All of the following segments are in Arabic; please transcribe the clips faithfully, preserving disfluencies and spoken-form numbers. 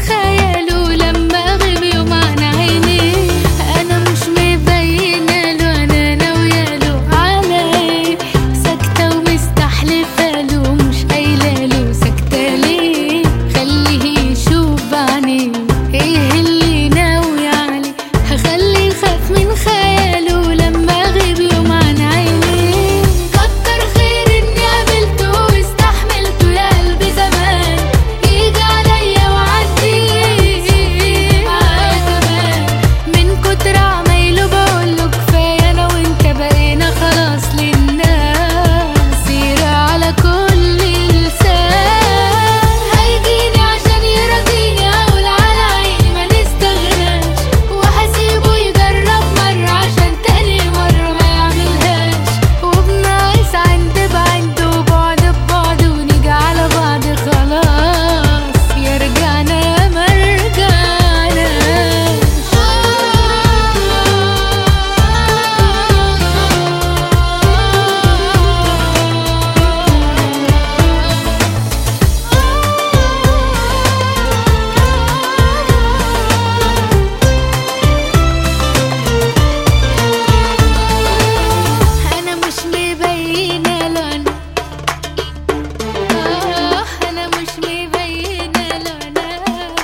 خياله لما اغيب يوم عن عيني. انا مش مبينه له انا ناويه له على ايه، ساكته ومستحلفه له مش قايله له ساكته ليه. خليه يشوف بعينيه ايه اللي ناوي عليه، هخليه يخاف من خياله لما اغيب يوم عن عيني. كتر خير اني قابلته واستحملته يا قلبي زمان، يجي عليا وعدي معايا كمان. من كتر عمايله بقوله كفايه انا وانت بقينا خلاص للناس، سيرة على كل لسان. هيجيني عشان يرضيني اقول على عيني ما نستغناش، وهسيبه يجرب مرة عشان تاني مرة ما يعملهاش. وبناقص عند بعند وبعد ببعد ونيجي على بعض خلاص، يا رجعنا يا ما رجعناش. انا مش مبينه له انا آه، انا مش مبينه له انا.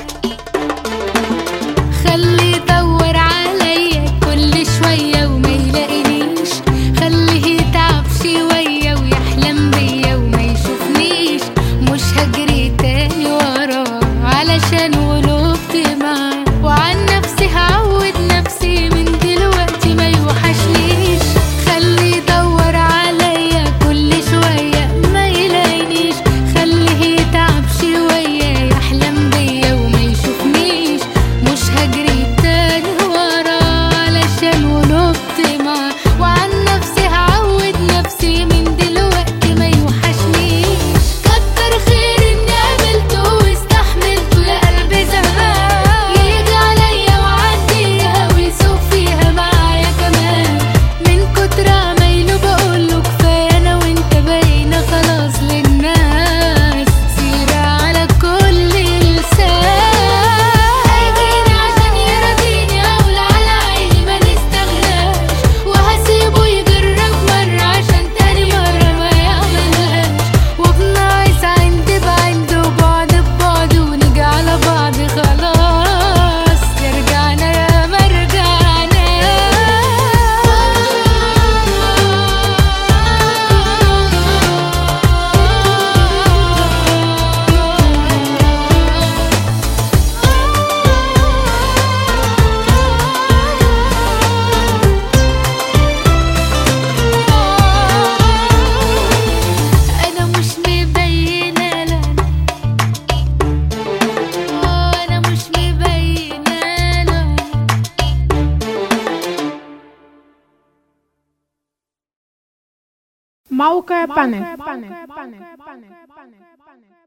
خليه يدور عليا كل شويه وما يلاقينيش، خليه يتعب شويه ويحلم بيا وما يشوفنيش. مش هجري تاني وراه علشان قلوبتي معاه، وعن نفسي هعود نفسي من دلوقتي ما يوحشنيش. خليه يدور عليا كل شويه ما يلاقينيش، خليه يتعب شويه يحلم بيا وما يشوفنيش. مش هجري تاني وراه علشان قلوبتي معاه، وعن نفسي هعود نفسي من دلوقتي ما يوحشنيش. كتر خير اني قابلته واستحملته يا قلبي زمان، يجي عليا وعديها ويسوق فيها معايا كمان. من كتر عمايله بقوله كفايه انا وانت بقينا خلاص للناس، سيرة على كل لسان. هيجيني عشان يرضيني اقول على عيني ما نستغناش، وهسيبه يجرب مرة عشان تاني مرة ما يعملهاش. وبناقص عند بعند وبعد ببعد ونيجي على بعض خلاص، يا رجعنا يا ما رجعناش. انا مش مبينه له انا، انا مش مبينه له. موقع بانل.